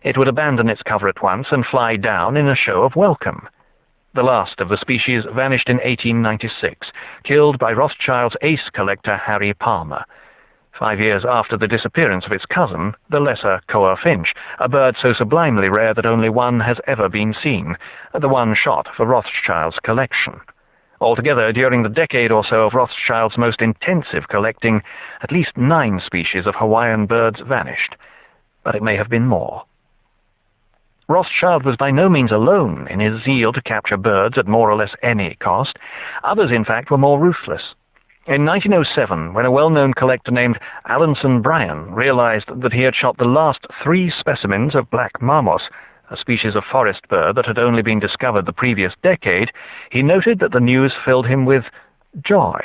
It would abandon its cover at once and fly down in a show of welcome. The last of the species vanished in 1896, killed by Rothschild's ace collector Harry Palmer. 5 years after the disappearance of its cousin, the lesser Koa finch, a bird so sublimely rare that only one has ever been seen, the one shot for Rothschild's collection. Altogether, during the decade or so of Rothschild's most intensive collecting, at least 9 species of Hawaiian birds vanished. But it may have been more. Rothschild was by no means alone in his zeal to capture birds at more or less any cost. Others, in fact, were more ruthless. In 1907, when a well-known collector named Alanson Bryan realized that he had shot the last 3 specimens of black marmos, a species of forest bird that had only been discovered the previous decade, he noted that the news filled him with joy.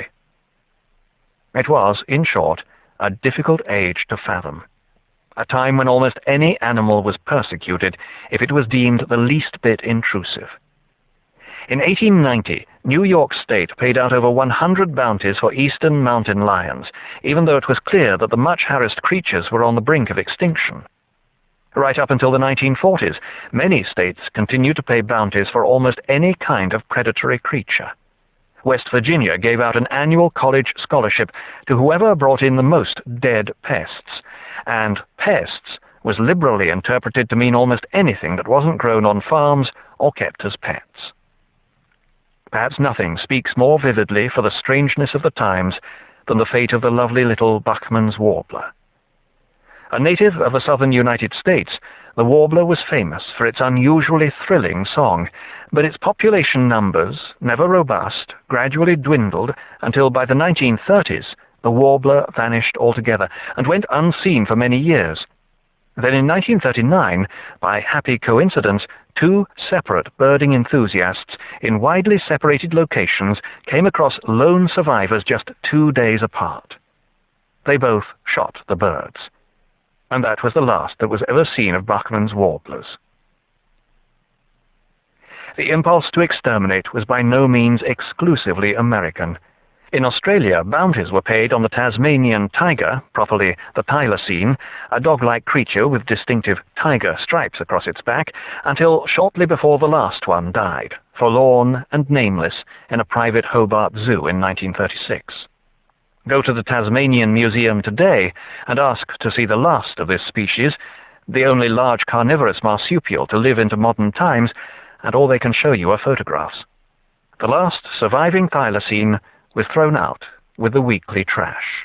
It was, in short, a difficult age to fathom. A time when almost any animal was persecuted if it was deemed the least bit intrusive. In 1890, New York State paid out over 100 bounties for eastern mountain lions, even though it was clear that the much-harassed creatures were on the brink of extinction. Right up until the 1940s, many states continued to pay bounties for almost any kind of predatory creature. West Virginia gave out an annual college scholarship to whoever brought in the most dead pests, and pests was liberally interpreted to mean almost anything that wasn't grown on farms or kept as pets. Perhaps nothing speaks more vividly for the strangeness of the times than the fate of the lovely little Bachman's warbler. A native of the southern United States, the warbler was famous for its unusually thrilling song, but its population numbers, never robust, gradually dwindled until by the 1930s the warbler vanished altogether and went unseen for many years. Then in 1939, by happy coincidence, 2 separate birding enthusiasts in widely separated locations came across lone survivors just 2 days apart. They both shot the birds, and that was the last that was ever seen of Bachman's warblers. The impulse to exterminate was by no means exclusively American. In Australia, bounties were paid on the Tasmanian tiger, properly the thylacine, a dog-like creature with distinctive tiger stripes across its back, until shortly before the last one died, forlorn and nameless, in a private Hobart zoo in 1936. Go to the Tasmanian Museum today and ask to see the last of this species, the only large carnivorous marsupial to live into modern times, and all they can show you are photographs. The last surviving thylacine was thrown out with the weekly trash.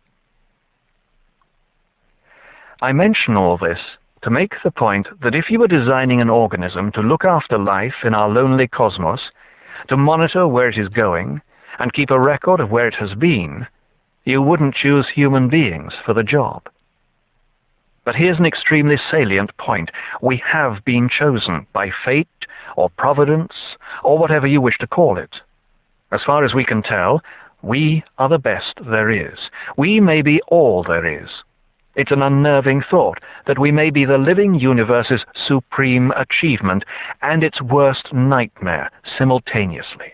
I mention all this to make the point that if you were designing an organism to look after life in our lonely cosmos, to monitor where it is going, and keep a record of where it has been, you wouldn't choose human beings for the job. But here's an extremely salient point. We have been chosen by fate, or providence, or whatever you wish to call it. As far as we can tell, we are the best there is. We may be all there is. It's an unnerving thought that we may be the living universe's supreme achievement and its worst nightmare simultaneously.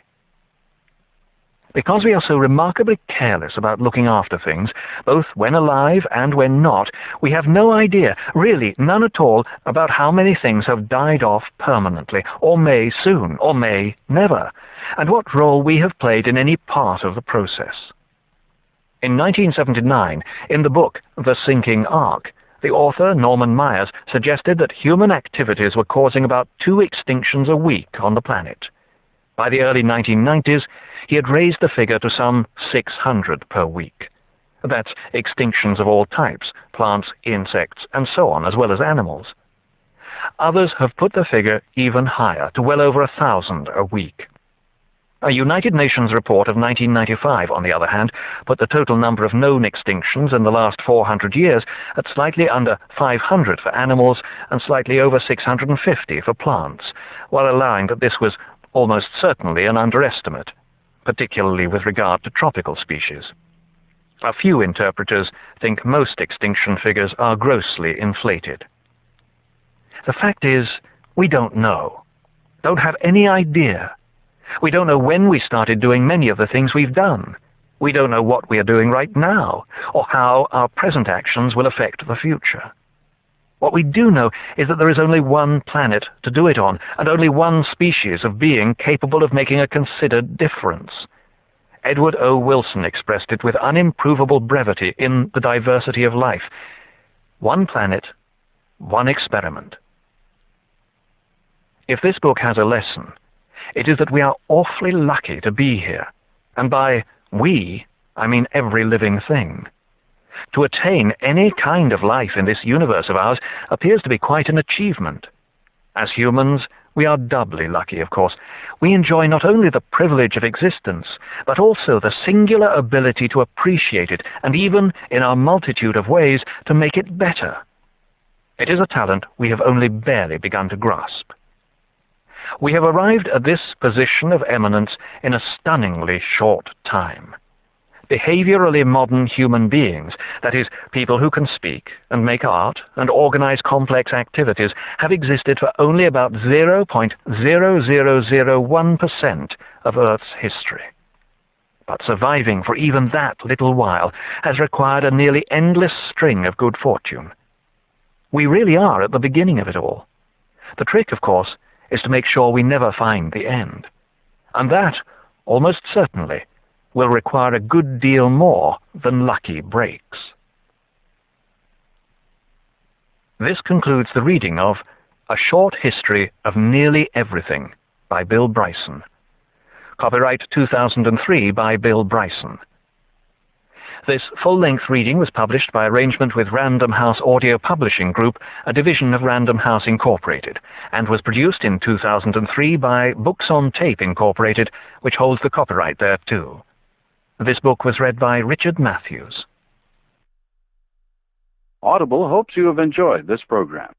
Because we are so remarkably careless about looking after things, both when alive and when not, we have no idea, really none at all, about how many things have died off permanently, or may soon, or may never, and what role we have played in any part of the process. In 1979, in the book The Sinking Ark, the author, Norman Myers, suggested that human activities were causing about 2 extinctions a week on the planet. By the early 1990s, he had raised the figure to some 600 per week. That's extinctions of all types, plants, insects, and so on, as well as animals. Others have put the figure even higher, to well over 1,000 a week. A United Nations report of 1995, on the other hand, put the total number of known extinctions in the last 400 years at slightly under 500 for animals and slightly over 650 for plants, while allowing that this was almost certainly an underestimate, particularly with regard to tropical species. A few interpreters think most extinction figures are grossly inflated. The fact is, we don't know, don't have any idea. We don't know when we started doing many of the things we've done. We don't know what we are doing right now, or how our present actions will affect the future. What we do know is that there is only one planet to do it on, and only one species of being capable of making a considered difference. Edward O. Wilson expressed it with unimprovable brevity in The Diversity of Life. One planet, one experiment. If this book has a lesson, it is that we are awfully lucky to be here. And by we, I mean every living thing. To attain any kind of life in this universe of ours appears to be quite an achievement. As humans, we are doubly lucky, of course. We enjoy not only the privilege of existence, but also the singular ability to appreciate it, and even, in our multitude of ways, to make it better. It is a talent we have only barely begun to grasp. We have arrived at this position of eminence in a stunningly short time. Behaviorally modern human beings, that is, people who can speak and make art and organize complex activities, have existed for only about 0.0001% of Earth's history. But surviving for even that little while has required a nearly endless string of good fortune. We really are at the beginning of it all. The trick, of course, is to make sure we never find the end. And that, almost certainly, will require a good deal more than lucky breaks. This concludes the reading of A Short History of Nearly Everything by Bill Bryson. Copyright 2003 by Bill Bryson. This full-length reading was published by arrangement with Random House Audio Publishing Group, a division of Random House Incorporated, and was produced in 2003 by Books on Tape Incorporated, which holds the copyright thereto. This book was read by Richard Matthews. Audible hopes you have enjoyed this program.